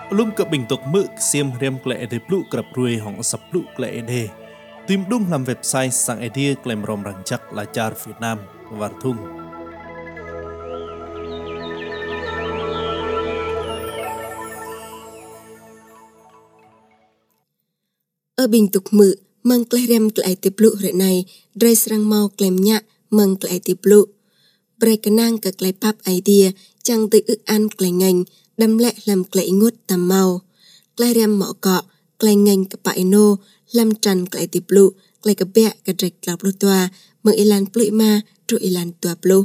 Lung cập bình tục mực xiêm rem klệ để blu cập ruồi hỏng sập blu klệ đề. Tìm đúng làm website sang idea klem rom răng chắc là char Việt Nam và thung. Ở bình tục mực mang klệ rem klệ để blu rệ này dray sang mau klem nhạ mang klệ để blu. Bray kenang ke klệ pap idea chẳng tự ức ăn klệ ngành đâm lệ làm klệ ngút tầm mau. Klệ rem mỏ cọ klệ ngành ke pa ino làm tràn klệ để blu klệ ke bẹ ke drek la blu toa mang ilan blu ma tru ilan toa blu.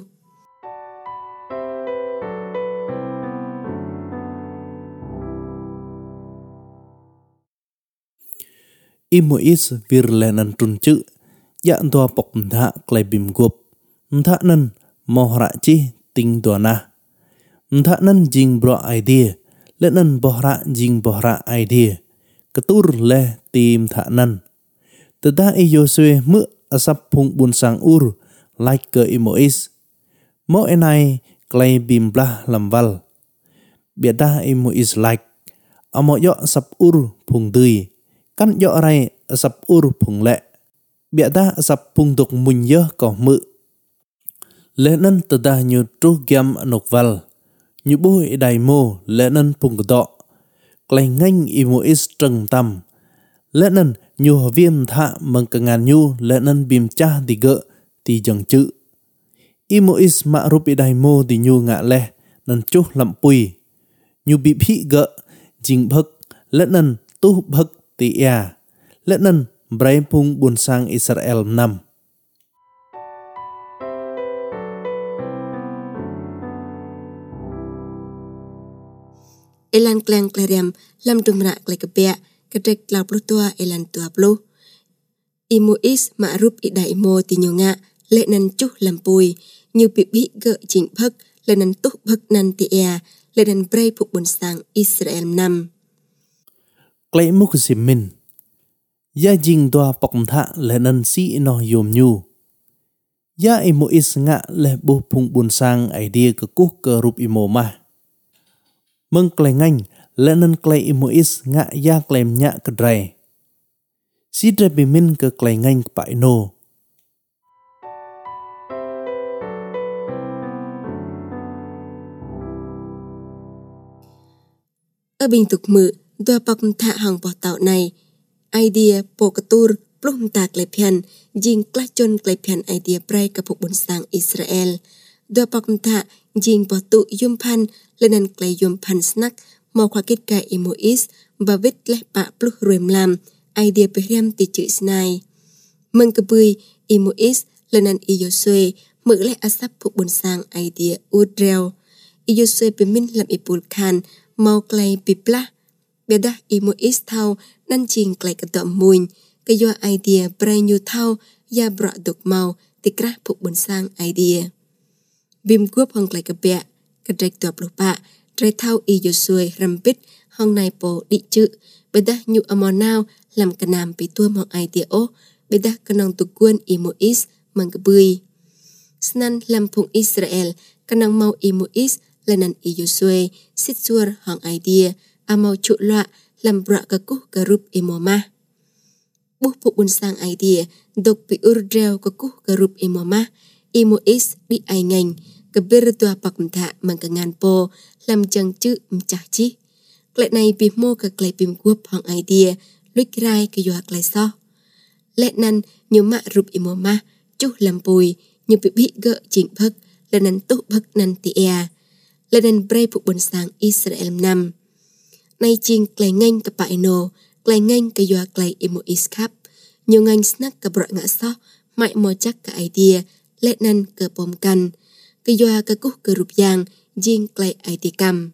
Imois vir lenan trun chữ dạ toa pok thạ klệ bim gup thạ nan mo ra chi ting toa na thạ nan jing bro idea lenan bohra jing bohra idea ketur le tim thạ nan tada Yosue mu asap phung bun sang ur like ke Imois mo enai klay bim blah lamval biada Imois like amo yo sap ur phung tươi kan yo rai asap ur phung lệ biada asap phung tuk mun yo ko mu lenan tada nyu tru gam nokval nyu bui dai mo lenan phung do klay nganh Imois trừng tam lenan nyu viêm thạ mừng cả ngàn nyu lenan bim cha di gợ ti dòng chữ Imois ma rupi dai mo di nyu ngạ le nan chu lam pui nyu bị phi gợ jing bhak lenan tu bhak ti ya lenan brai phung bun sang Israel năm Elan klang klarem lam dumra klay ke bẹ ke drek la blu toa elan toa blu. Imois ma rup idai mo ti nyu ngạ lệ nan chu lam pui nyu bị gợ jing bhak lenan tu bhak nan ti ya lenan brai phuk bun sang Israel năm. klay muk simin ya jing toa pok thạ lenan si no yom nyu ya Imois ngạ le bu phung bun sang idea ke ku ke rup imo ma meng klay nganh lenan klay Imois ngạ ya klem nya ke drai si drai bimin ke klay nganh pa ino Ở bình tục mực toa pok thạ hằng bỏ tạo này idea po ketur plum ta klay pian jing klachon klay pian idea brai ke phuk bun sang Israel toa pok thạ jing bỏ tu yum pan lenan klay yum pan snack mau khoa kết ka Imois và vết leh pa plu ruem lam idea periam ti chữ snai mừng ke bui Imois lenan Yosue mực leh asap phuk bun sang idea udrel Yosue pemin lam ipul khan mau klay pipla beda Imois thau nan jing klay ke dom muin ke yo idea brai nyu thau ya bra duk mau tikra phuk bun sang idea bim guop hong klay ke bẹ ke drek toa plu pa drai thau Yosue rampit hong nai po di chữ beda nyu amonao làm ke nam pi tuam hong idea o beda kanong tukun Imois mang ke bui snan lam phung Israel kanong mau Imois lenan Yosue sit suar hong idea amau chu loa làm bra ke ku ke rup imoma bu phuk bun sang idea dok pi urdrel ke ku ke rup imoma Imois di ai ngành ke ber toa pak thạ mang ke ngan po làm chang chữ mchah chi klệ này pi mo ke klay pim guop hong idea luik rai ke yo klay so lệ nan nyu ma rup imoma chu lam pui nyu bị gợ jing bhak lenan tu bhak nan ti ya lenan brai phuk bun sang Israel năm nay jing klay nganh ke pa ino klay nganh ke yo klay Imois khap nyu nganh snack ke bro ngạ so mai mo chắc ke idea lệ nan ke pom kan ke yo ke ku ke rup yang jing klay idea kam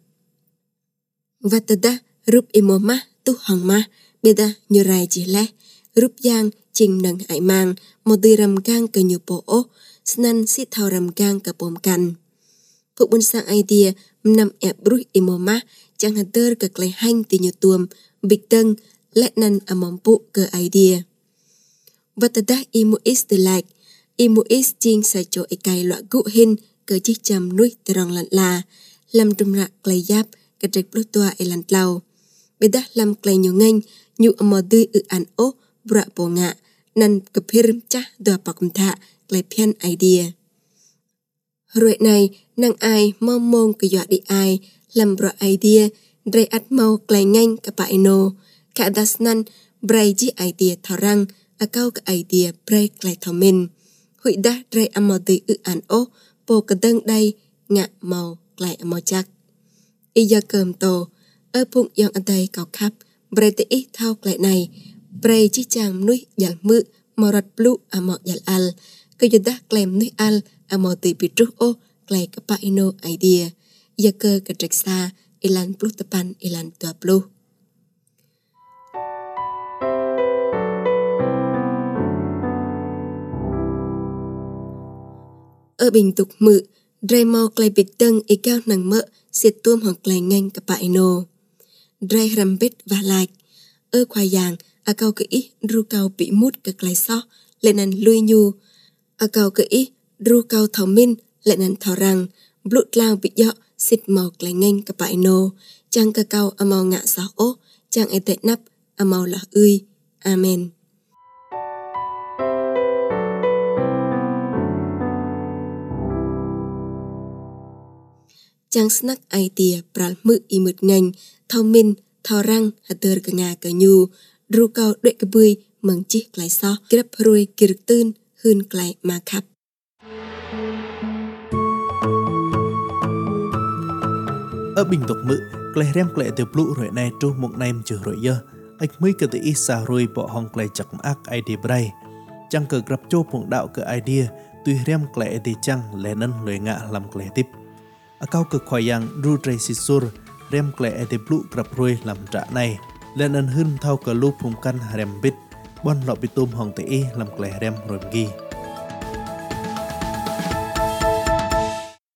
và tada rup imoma tu hong ma beda nyu rai chi le rup yang jing nang ai mang mo ti ram gang ke nyu po o snan si thau ram gang ke pom kan phuk bun sang idea nam ep ruh imoma chẳng hạt tơ ke klay hanh ti nyu tuam big teng lệ nan amom pu ke idea và tada Imois de like Imois jing sa cho ikai loa gu hin ke chi cham nuôi terong lan la làm trùm rạc klay yap ke drek blu toa elan tlau bedah lam klei nyu nganh nyu amodui an o bra ponga nan kepirim chah dua pakum tha klei pian idea. Rồi này nang ai mau mong ke yo di ai lam bra idea dre at mau klei nganh ka pa ino ka dasnan brai ji idea tharang akau ka idea brai klei thomin hui dah dre amodui an o po kadang dai ngạ màu klei amo chak iya cơm to ở phụng yang ở đây cao khắp brai te ít thao klei này brai chi chang nuôi dal mự morat blue amo dal al ke yo dah klem nuôi al amo ti pitru o klei ka pa ino idea iya ke ka treksa ilan plus tepan ilan 20. Ở bình tục mự dre mau klei bit teng i cao nang mỡ siết tuom hong klei nganh ka pa ino dre rambit và like ở khoai yang a cao ke i ru cao bị mút ka klei so lên nan lui nhu a cao ke i ru cao thau min lên nan thau rang blut lao bị dọ siết mau klei nganh ka pa ino chang ka cao a mau ngạ sa o chang e te nap a mau la ui amen. Chang snack idea pral mự i mượt ngành thau min thau răng hater ka nga ka nyu ru cao đuệ ka bui mang chi klei so grab rui kir tưn hun klei ma khap. Ở bình tục mự klei rem klei từ blu rồi này tru một nem chữ rồi giờ ách mới cái tự ít xa rồi bỏ hong klei chặt ác idea brai chang cờ grab cho phong đạo cái idea tuy rem klei thì chang lẽ nân lười ngạ làm klei tiếp akau ke khoyang ru trai sisur rem klei ete blu grab roi làm trả này lên ân hưng thao ke lu phum căn rem bit bon lọ bitum hong te làm klei rem rồi gi